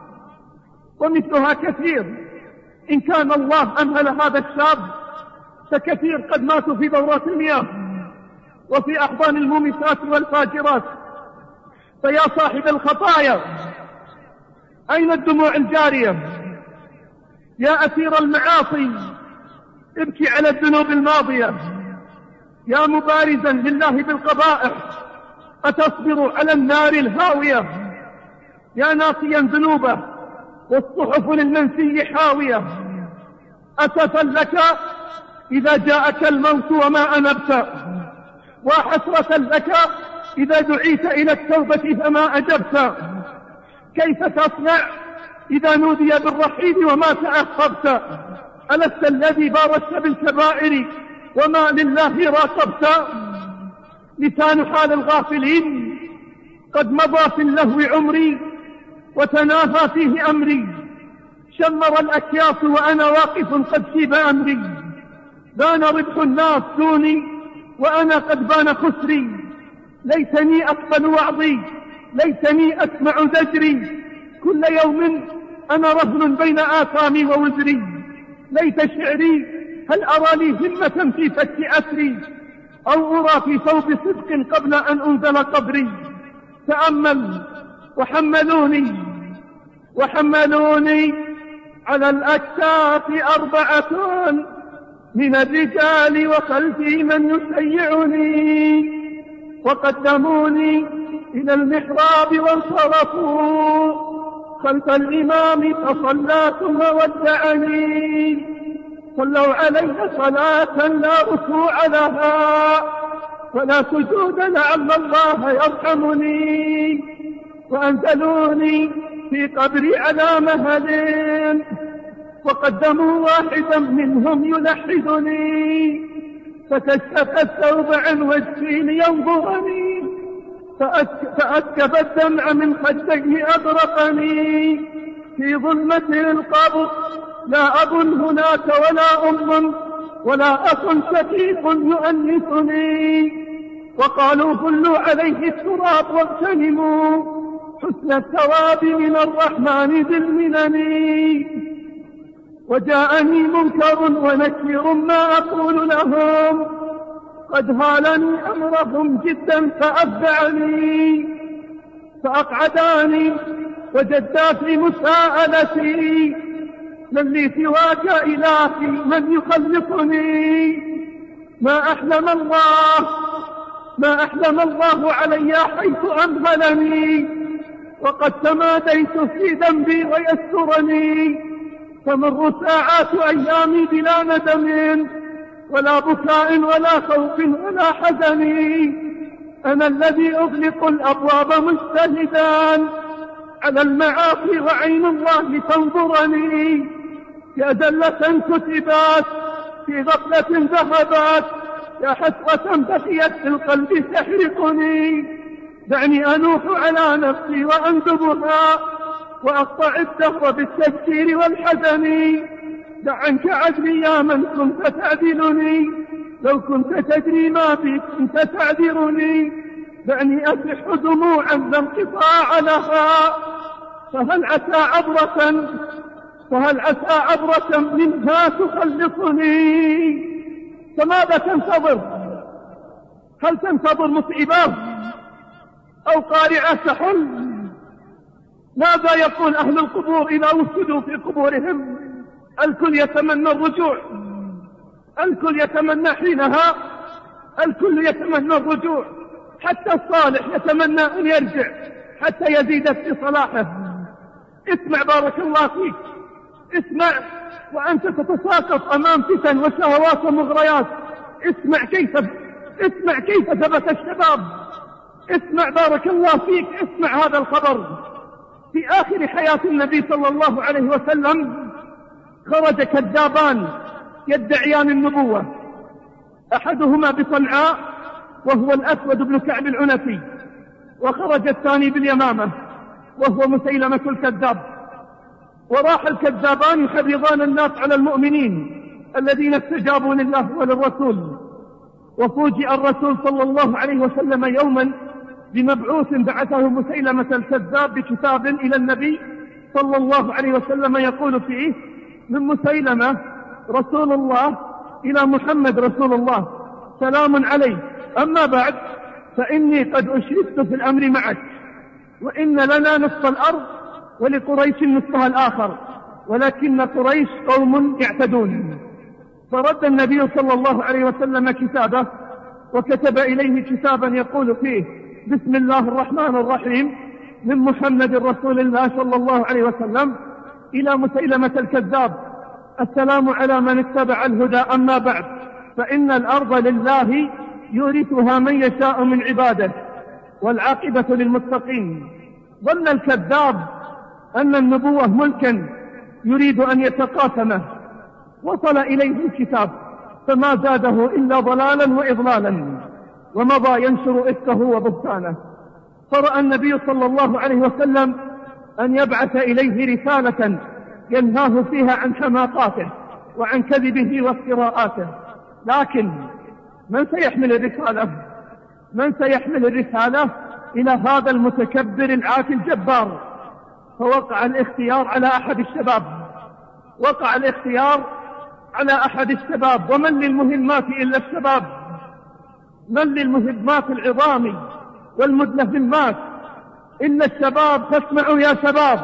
ومثلها كثير. إن كان الله أمهل هذا الشاب فكثير قد ماتوا في دورات المياه وفي أحضان المومسات والفاجرات. فيا صاحب الخطايا أين الدموع الجارية؟ يا أسير المعاصي ابكي على الذنوب الماضية. يا مبارزا لله بالقبائح أتصبر على النار الهاوية؟ يا ناصيا ذنوبه والصحف للمنسي حاوية، أسفا لك إذا جاءك الموت وما أنبت، وحسرة لك إذا دعيت إلى التوبة فما أجبت. كيف تصنع إذا نودي بالرحيل وما تأخرت؟ ألست الذي بارزت بالكبائر وما لله راقبت؟ لسان حال الغافلين قد مضى في اللهو عمري وتناهى فيه أمري، شمر الأكياس وأنا واقف قد شيب أمري، بان ربح الناس دوني وأنا قد بان خسري، ليتني أقبل وعظي ليتني أسمع زجري، كل يوم أنا رهن بين آثامي ووزري، ليت شعري هل أرى لي همة في فك أسري، أو أرى في ثوب صدق قبل أن أنزل قبري. تأمل وحملوني وحملوني على الأكتاف أربعة من الرجال وخلفي من يشيعني، وقدموني إلى المحراب وانصرفوا خلف الإمام فصلى ثم ودعني، صلوا علي صلاة لا ركوع لها ولا سجود لعل الله يرحمني، وأنزلوني في قبري على مهل وقدموا واحدا منهم يلحدني، فكشف الثوب عن وجهي لينظرني فأسكب الدمع من خديه أدرقني، في ظلمة القبر لا أب هناك ولا أم ولا أخ شقيق يؤنسني، وقالوا كلوا عليه التراب واغتنموا حسن الثواب من الرحمن ذي المنن. وجاءني منكر ونكير ما أقول لهم، قد هالني أمرهم جدا فأفزعني، فأقعداني وجدا في مساءلتي، من لي سواك إلهي من يخلصني، ما أحلم الله ما أحلم الله علي حيث أمهلني، وقد تماديت في ذنبي ويسترني، فمر ساعات أيامي بلا ندم ولا بكاء ولا خوف ولا حزن، أنا الذي أغلق الأبواب مجتهدا على المعاصي وعين الله تنظرني، يا زلة كتبات في غفلة ذهبت، يا حسرة بقيت في القلب تحرقني، دعني أنوح على نفسي وأندبها وأقطع الدهر بالتفكير والحزن، دع عنك عدلي يا من كنت تعدلني، لو كنت تدري ما بي كنت تعذرني، دعني أسح دموعا لا انقطاع لها، فهل عسى عبرة فهل عسى عبرة منها تخلصني. فماذا تنتظر؟ هل تنتظر مصيبة أو قارعة تحل؟ ماذا يقول أهل القبور إذا وجدوا في قبورهم؟ الكل يتمنى الرجوع، الكل يتمنى حينها الكل يتمنى الرجوع، حتى الصالح يتمنى أن يرجع حتى يزيد في صلاحه. اسمع بارك الله فيك، اسمع وأنت تتساقط أمام فتن وشهوات ومغريات، اسمع كيف اسمع كيف ثبت الشباب، اسمع بارك الله فيك، اسمع هذا الخبر. في آخر حياة النبي صلى الله عليه وسلم خرج كذابان يدعيان النبوة، أحدهما بصنعاء وهو الأسود بن كعب العنفي، وخرج الثاني باليمامة وهو مسيلمة الكذاب. وراح الكذابان يحرضان الناس على المؤمنين الذين استجابوا لله وللرسول. وفوجئ الرسول صلى الله عليه وسلم يوما بمبعوث بعثه مسيلمة الكذاب بكتاب إلى النبي صلى الله عليه وسلم يقول فيه: من مسيلمة رسول الله إلى محمد رسول الله، سلام عليك، أما بعد فإني قد أشركت في الأمر معك، وإن لنا نصف الأرض ولقريش نصفها الآخر، ولكن قريش قوم يعتدون. فرد النبي صلى الله عليه وسلم كتابه وكتب إليه كتابا يقول فيه: بسم الله الرحمن الرحيم، من محمد رسول الله صلى الله عليه وسلم إلى مسيلمة الكذاب. السلام على من اتبع الهدى. أما بعد، فإن الأرض لله يورثها من يشاء من عباده والعاقبة للمتقين. ظن الكذاب أن النبوة ملكا يريد أن يتقاسمه، وصل إليه الكتاب فما زاده إلا ضلالا وإضلالا، ومضى ينشر إفكه وبهتانه. فرأى النبي صلى الله عليه وسلم أن يبعث إليه رسالة ينهاه فيها عن حماقاته وعن كذبه وافتراءاته. لكن من سيحمل الرسالة؟ من سيحمل الرسالة إلى هذا المتكبر العاتي الجبار؟ فوقع الاختيار على أحد الشباب، وقع الاختيار على أحد الشباب. ومن للمهمات إلا الشباب؟ من للمهمات العظام والمدلهمات إلا الشباب؟ فاسمعوا يا شباب.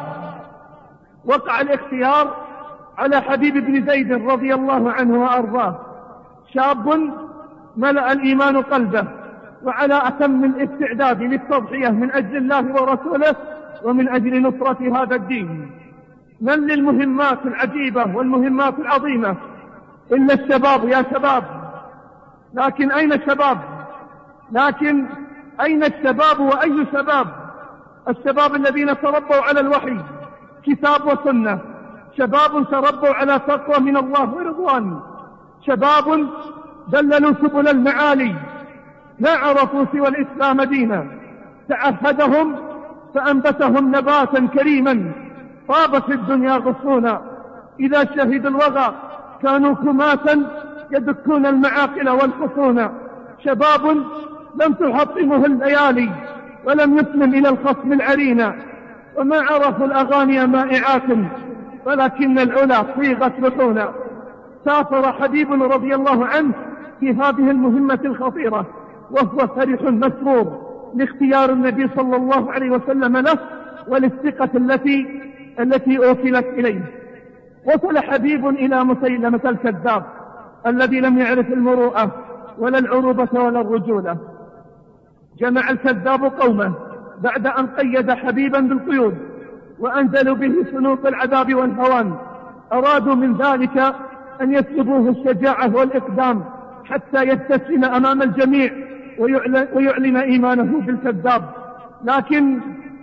وقع الاختيار على حبيب بن زيد رضي الله عنه وأرضاه، شاب ملأ الإيمان قلبه وعلى أتم الاستعداد للتضحية من أجل الله ورسوله ومن أجل نصرة هذا الدين. من للمهمات العجيبة والمهمات العظيمة إلا الشباب يا شباب. لكن أين الشباب؟ لكن أين الشباب وأي شباب؟ الشباب الذين تربوا على الوحي كتاب وسنة، شباب تربوا على تقوى من الله ورضوان، شباب دللوا سبل المعالي، لا عرفوا سوى الإسلام دينا، تعهدهم فأنبتهم نباتا كريما طابت الدنيا غصونا. إذا شهدوا الوغى كانوا كماتا يدكون المعاقل والحصون. شباب لم تحطمه الليالي ولم يسلم إلى الخصم العرينا، وما عرفوا الأغاني مائعات ولكن العلا صيغت لحونا. سافر حبيب رضي الله عنه في هذه المهمة الخطيرة وهو فرح مسرور لاختيار النبي صلى الله عليه وسلم له وللثقة التي التي أوكلت إليه. وصل حبيب إلى مسيلمة الكذاب الذي لم يعرف المروءة ولا العروبة ولا الرجولة. جمع الكذاب قومه بعد أن قيد حبيبا بالقيود وأنزلوا به سنوط العذاب والهوان. أرادوا من ذلك أن يسلبوه الشجاعة والإقدام حتى يستسلم أمام الجميع ويعلن, ويعلن إيمانه بالكذاب. لكن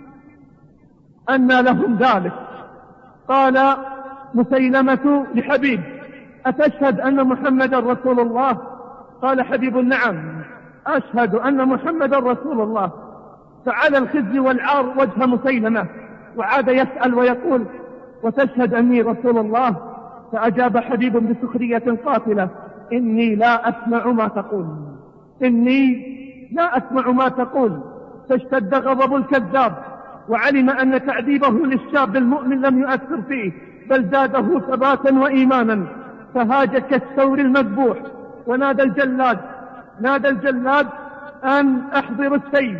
أنى لهم ذلك. قال مسيلمة لحبيب: أتشهد أن محمد رسول الله؟ قال حبيب: نعم أشهد أن محمد رسول الله. فعلى الخزي والعار وجه مسيلمة وعاد يسأل ويقول: وتشهد أني رسول الله؟ فأجاب حبيب بسخرية قاتلة: إني لا أسمع ما تقول، إني لا أسمع ما تقول. فاشتد غضب الكذاب وعلم أن تعذيبه للشاب المؤمن لم يؤثر فيه بل زاده ثباتا وإيمانا، فهاج كالثور المذبوح ونادى الجلاد نادى الجلاد أن أحضر السيف.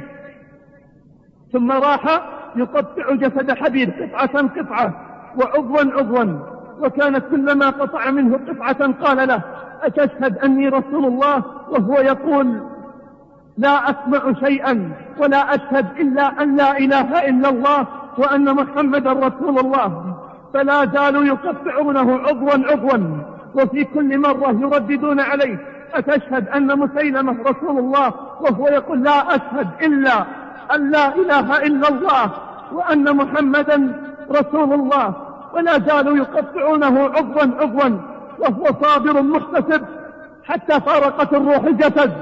ثم راح يقطع جسد حبيب قطعة قطعة وعضوا عضوا، وكانت كلما قطع منه قطعة قال له: أتشهد أني رسول الله؟ وهو يقول: لا أسمع شيئا ولا أشهد إلا أن لا إله إلا الله وأن محمد رسول الله. فلا زالوا يقطعونه عضوا عضوا، وفي كل مرة يرددون عليه: أتشهد أن مسيلمة رسول الله؟ وهو يقول: لا أشهد إلا أن لا إله إلا الله وأن محمدا رسول الله. ولا زالوا يقطعونه عضوا عضوا وهو صابر محتسب حتى فارقت الروح الجسد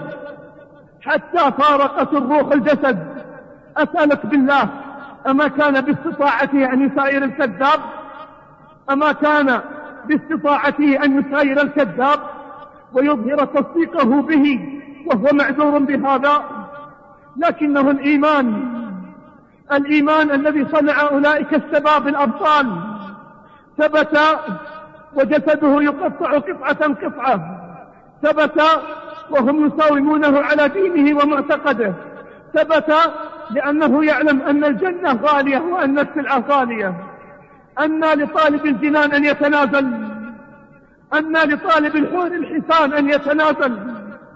حتى فارقت الروح الجسد. أسألك بالله، أما كان باستطاعته أن يساير الكذاب؟ أما كان باستطاعته أن يساير الكذاب ويظهر تصديقه به وهو معذور بهذا؟ لكنه الإيمان الإيمان الذي صنع أولئك الشباب الأبطال ثبت، وجسده يقطع قطعة قطعة، ثبت وهم يساومونه على دينه ومعتقده، ثبت لأنه يعلم أن الجنة غالية وأن السلعة غالية. أن لطالب الجنان أن يتنازل، أن لطالب الحور الحسان أن يتنازل.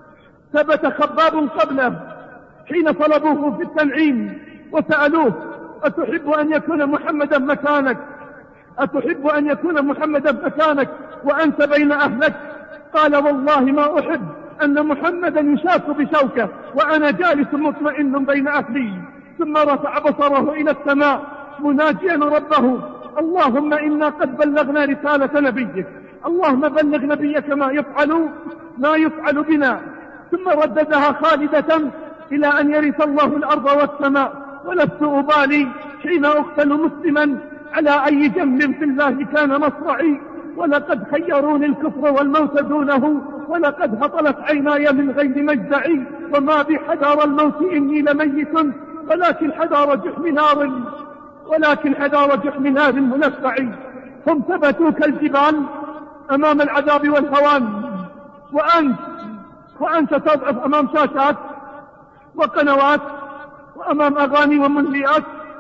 ثبت خباب قبله حين طلبوه في التنعيم وسألوه: أتحب أن يكون محمدا مكانك؟ أتحب أن يكون محمدا مكانك وأنت بين أهلك؟ قال والله ما أحب أن محمدا يشاك بشوكه وأنا جالس مطمئن بين أهلي. ثم رفع بصره إلى السماء مناجيا ربه: اللهم إنا قد بلغنا رسالة نبيك، اللهم بلغ نبيك ما يفعل ما يفعل بنا. ثم رددها خالدة إلى أن يرث الله الأرض والسماء، ولست أبالي حين أقتل مسلما على أي جنب في الله كان مصرعي، ولقد خيروني الكفر والموت دونه، ولقد هطلت عيناي من غير مجزعي، وما بحذار الموت إني لميت، ولكن حذار جحم نار ولكن حذار جحم نار منفعي. هم ثبتوا كالجبال أمام العذاب والهوان، وأنت وأنت تضعف أمام شاشات وقنوات وأمام أغاني ومنهيات.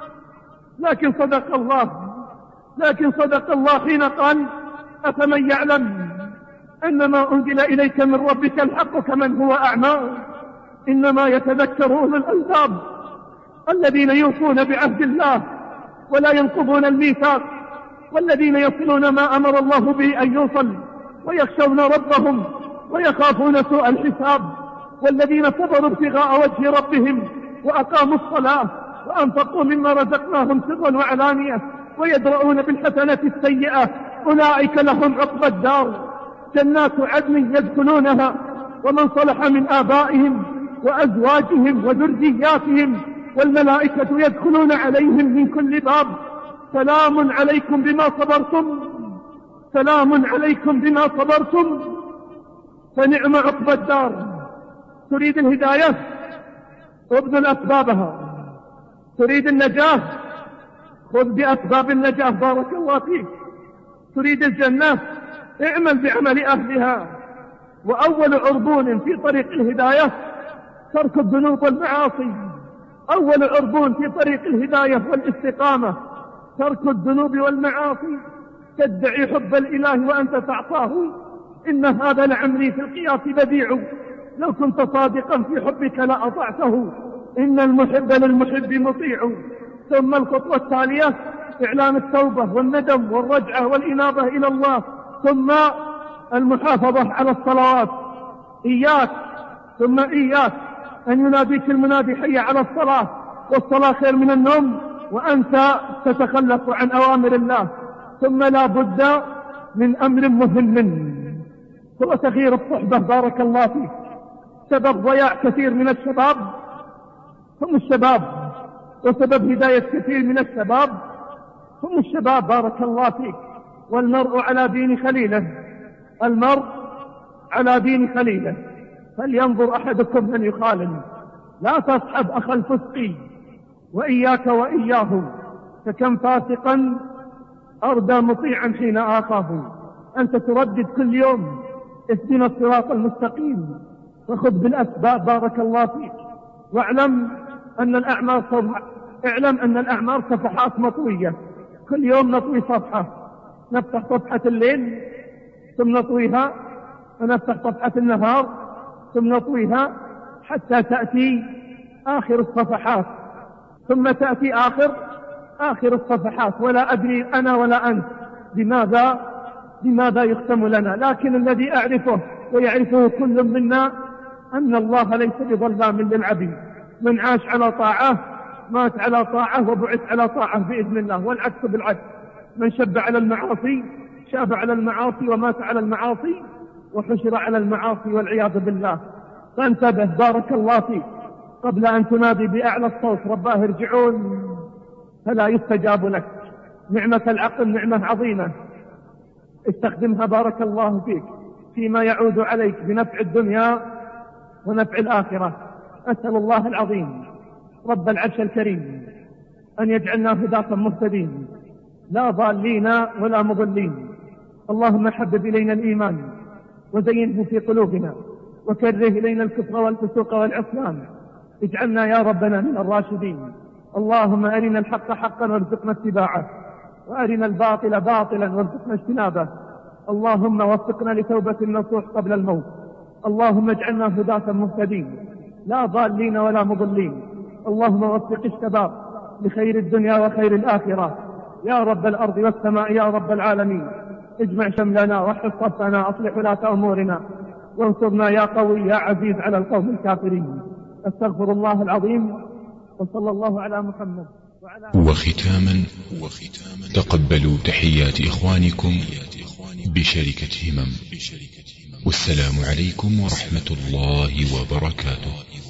لكن صدق الله لكن صدق الله حين قال: أفمن يعلم أن ما أنزل إليك من ربك الحق كمن هو أعمى. إنما يتذكر أولو الألباب الذين يوفون بعهد الله ولا ينقضون الميثاق، والذين يصلون ما أمر الله به أن يوصل، ويخشون ربهم ويخافون سوء الحساب، والذين صبروا ابتغاء وجه ربهم وأقاموا الصلاة وأنفقوا مما رزقناهم سرا وعلانية ويدرؤون بالحسنة السيئة أولئك لهم عقبى الدار، جنات عدن يدخلونها ومن صلح من آبائهم وأزواجهم وذرياتهم، والملائكة يدخلون عليهم من كل باب. سلام عليكم بما صبرتم سلام عليكم بما صبرتم فنعم عقبى الدار. تريد الهداية؟ ابذل أسبابها. تريد النجاة؟ خذ بأسباب النجاة، بارك الله فيك. تريد الجنة؟ اعمل بعمل أهلها. وأول عربون في طريق الهداية ترك الذنوب والمعاصي. أول عربون في طريق الهداية والاستقامة ترك الذنوب والمعاصي. تدعي حب الإله وأنت تعصاه، إن هذا لعمري في القياس بديع، لو كنت صادقا في حبك لأطعته، إن المحب للمحب مطيع. ثم الخطوة التالية إعلان التوبة والندم والرجعة والإنابة إلى الله، ثم المحافظة على الصلوات. إياك ثم إياك أن يناديك المنادي حي على الصلاة، والصلاة خير من النوم وأنت تتخلف عن أوامر الله. ثم لا بد من أمر مهم هو تغيير الصحبة، بارك الله فيك. سبب ضياع كثير من الشباب هم الشباب، وسبب هداية كثير من الشباب هم الشباب، بارك الله فيك. والمرء على دين خليله المرء على دين خليله فلينظر أحدكم من يخالل. لا تصحب أخ الفسق وإياك وإياه، فكم فاسقا أردى مطيعا حين آخاه. أنت تردد كل يوم اهدنا الصراط المستقيم، وخذ بالأسباب، بارك الله فيك. واعلم أن الأعمار اعلم أن الأعمار صفحات مطوية، كل يوم نطوي صفحة. نفتح صفحة الليل ثم نطويها، ونفتح صفحة النهار ثم نطويها، حتى تأتي آخر الصفحات، ثم تأتي آخر آخر الصفحات. ولا أدري أنا ولا أنت بماذا بماذا يختم لنا، لكن الذي أعرفه ويعرفه كل منا أن الله ليس بظلام للعبيد. من عاش على طاعة مات على طاعة وبعث على طاعة بإذن الله، والعكس بالعكس. من شب على المعاصي شاب على المعاصي ومات على المعاصي وحشر على المعاصي والعياذ بالله. فانتبه، بارك الله فيك، قبل أن تنادي بأعلى الصوت رباه ارجعون فلا يستجاب لك. نعمة العقل نعمة عظيمة، استخدمها بارك الله فيك فيما يعود عليك بنفع الدنيا ونفع الآخرة. أسأل الله العظيم رب العرش الكريم أن يجعلنا هداة مهتدين لا ضالين ولا مضلين. اللهم حبب إلينا الإيمان وزينه في قلوبنا، وكره إلينا الكفر والفسوق والعصيان. اجعلنا يا ربنا من الراشدين. اللهم أرنا الحق حقا وارزقنا اتباعه، وأرنا الباطل باطلا وارزقنا اجتنابه. اللهم وفقنا لتوبة النصوح قبل الموت. اللهم اجعلنا هداة مهتدين لا ضالين ولا مضلين. اللهم وفق الشباب لخير الدنيا وخير الآخرة. يا رب الأرض والسماء يا رب العالمين، اجمع شملنا وحف صفنا، أصلح ولاة أمورنا، وانصرنا يا قوي يا عزيز على القوم الكافرين. استغفر الله العظيم، وصلى الله على محمد وعلى.
وختاما تقبلوا تحيات إخوانكم بشركة همم، والسلام عليكم ورحمة الله وبركاته.